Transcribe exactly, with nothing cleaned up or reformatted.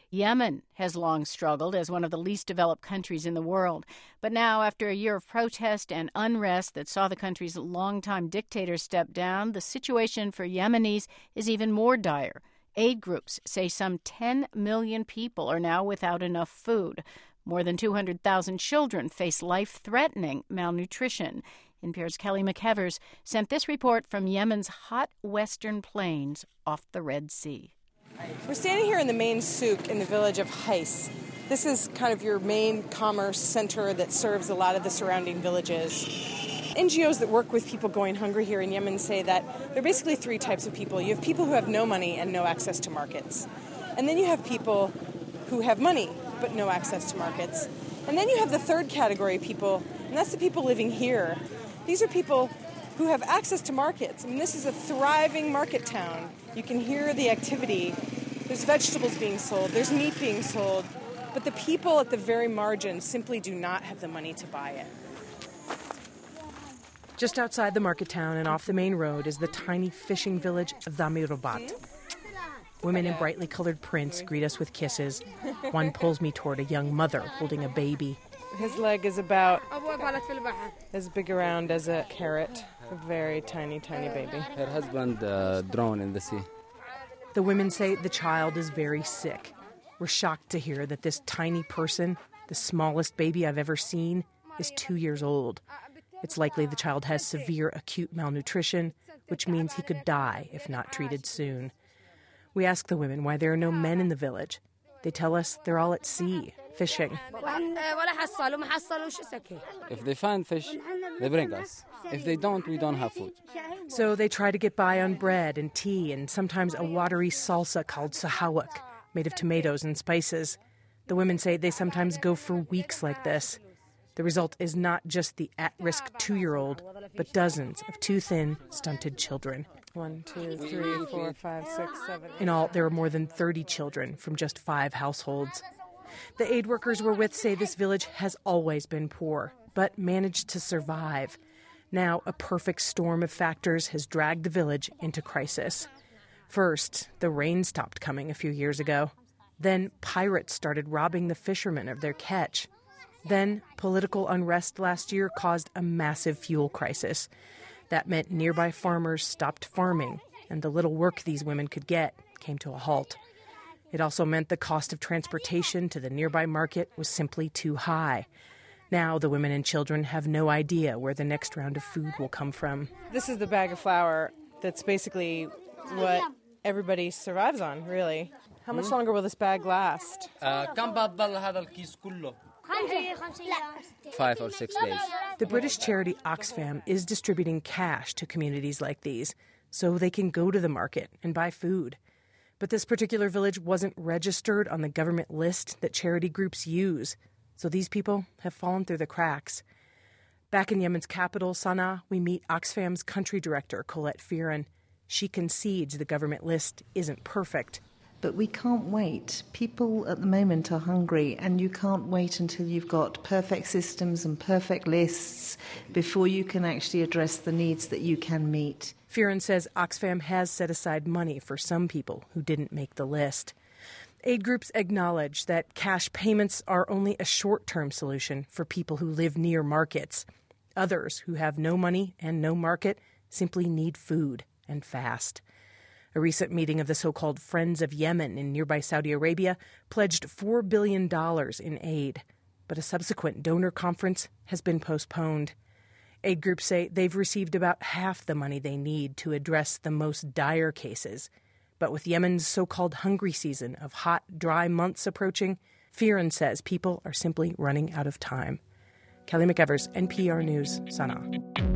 Yemen has long struggled as one of the least developed countries in the world. But now, after a year of protest and unrest that saw the country's longtime dictator step down, the situation for Yemenis is even more dire. Aid groups say some ten million people are now without enough food. More than two hundred thousand children face life-threatening malnutrition. N P R's Kelly McEvers sent this report from Yemen's hot western plains off the Red Sea. We're standing here in the main souk in the village of Hais. This is kind of your main commerce center that serves a lot of the surrounding villages. N G Os that work with people going hungry here in Yemen say that there are basically three types of people. You have people who have no money and no access to markets. And then you have people who have money but no access to markets. And then you have the third category of people, and that's the people living here. These are people who have access to markets. I mean, this is a thriving market town. You can hear the activity. There's vegetables being sold. There's meat being sold. But the people at the very margin simply do not have the money to buy it. Just outside the market town and off the main road is the tiny fishing village of Dhamirobat. Women in brightly colored prints greet us with kisses. One pulls me toward a young mother holding a baby. His leg is about as big around as a carrot. A very tiny, tiny baby. Her husband uh, drowned in the sea. The women say the child is very sick. We're shocked to hear that this tiny person, the smallest baby I've ever seen, is two years old. It's likely the child has severe acute malnutrition, which means he could die if not treated soon. We ask the women why there are no men in the village. They tell us they're all at sea, fishing. If they find fish, they bring us. If they don't, we don't have food. So they try to get by on bread and tea and sometimes a watery salsa called sahawak, made of tomatoes and spices. The women say they sometimes go for weeks like this. The result is not just the at-risk two-year-old, but dozens of too thin, stunted children. One, two, three, four, five, six, seven. In all, there are more than thirty children from just five households. The aid workers we're with say this village has always been poor, but managed to survive. Now, a perfect storm of factors has dragged the village into crisis. First, the rain stopped coming a few years ago. Then, pirates started robbing the fishermen of their catch. Then, political unrest last year caused a massive fuel crisis. That meant nearby farmers stopped farming, and the little work these women could get came to a halt. It also meant the cost of transportation to the nearby market was simply too high. Now the women and children have no idea where the next round of food will come from. This is the bag of flour that's basically what everybody survives on, really. How much longer will this bag last? Uh, Five or six days. The British charity Oxfam is distributing cash to communities like these so they can go to the market and buy food. But this particular village wasn't registered on the government list that charity groups use, so these people have fallen through the cracks. Back in Yemen's capital, Sana'a, we meet Oxfam's country director, Colette Fearon. She concedes the government list isn't perfect. But we can't wait. People at the moment are hungry, and you can't wait until you've got perfect systems and perfect lists before you can actually address the needs that you can meet. Fearon says Oxfam has set aside money for some people who didn't make the list. Aid groups acknowledge that cash payments are only a short-term solution for people who live near markets. Others who have no money and no market simply need food, and fast. A recent meeting of the so-called Friends of Yemen in nearby Saudi Arabia pledged four billion dollars in aid, but a subsequent donor conference has been postponed. Aid groups say they've received about half the money they need to address the most dire cases. But with Yemen's so-called hungry season of hot, dry months approaching, Fearon says people are simply running out of time. Kelly McEvers, N P R News, Sana'a.